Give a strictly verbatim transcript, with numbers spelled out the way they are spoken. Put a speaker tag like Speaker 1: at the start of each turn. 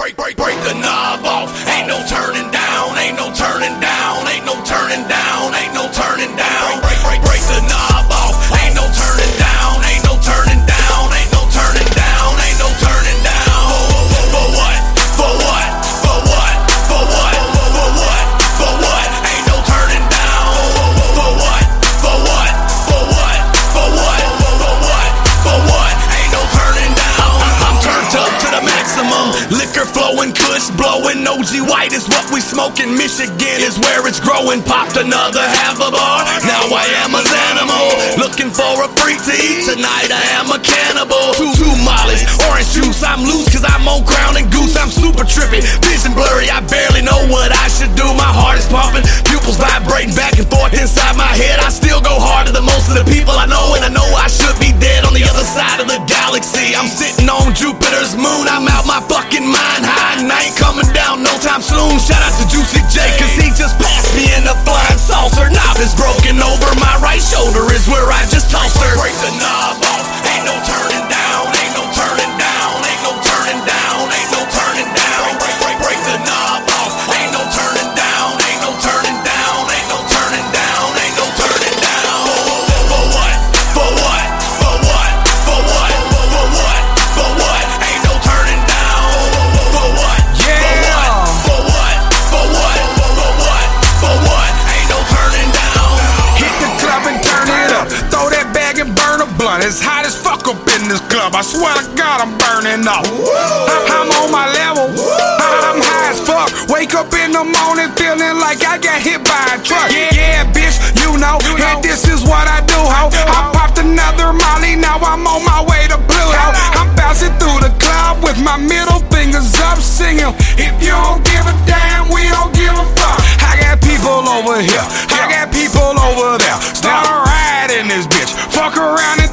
Speaker 1: break, break, break the knob off. Ain't no turning down, ain't no turning down, ain't no turning down, ain't no turning down. Break, break, break the knob off. Ain't no turning down, ain't no turning down, ain't no turning down, ain't no turning down. For what? For what? For what? For what? For what? For what? Ain't no turning down. For what? For what? For what? For what? For what? For what? Ain't no turning down. I'm turned up to the maximum. Liquor flowing, kush blowing. O G White is what we smoking. Michigan is where it's growing. Popped another half a bar. Now I am an animal. Looking for a freak to eat. Tonight I am a cannibal. Two, two mollies, orange juice. I'm loose cause I'm on Crown and Goose. I'm super trippy, vision blurry. I barely know what I should do. My heart is pumping, pupils vibrating back and forth inside my head. I still go harder than most of the people I know, and I know I should be dead on the other side of the galaxy. I'm sitting on Jupiter's moon. I'm out my fucking mind high, and I ain't coming down no time soon. Shout out to Juicy J, cause he just passed me in a flying saucer. Knob is broken over my right shoulder is where I just tossed her. Break the knob off. Ain't no turning down, ain't no turning down, ain't no turning down, ain't no turning down. Break, break, break the knob off. Ain't no turning down, ain't no turning down, ain't no turning down, ain't no turning down. For what? For what? For what? For what? For what? For what? Ain't no turning down. For what?
Speaker 2: Yeah.
Speaker 1: For what? For what? For what? For what? Ain't no turning down.
Speaker 2: Hit the club and turn it up. Throw that bag and burn a blunt. It's hot as fuck up in this club. I swear to God I'm burning up. I'm on my level. I'm high as fuck. Wake up in the morning feeling like I got hit by a truck. Yeah, yeah, bitch, you know. And this is what I do, ho. I popped another Molly. Now I'm on my way to Pluto. I'm bouncing through the club with my middle fingers up, singing. If you don't give a damn, we don't give a fuck. I got people over here. I got people over there. Start a ride in this bitch. Fuck around and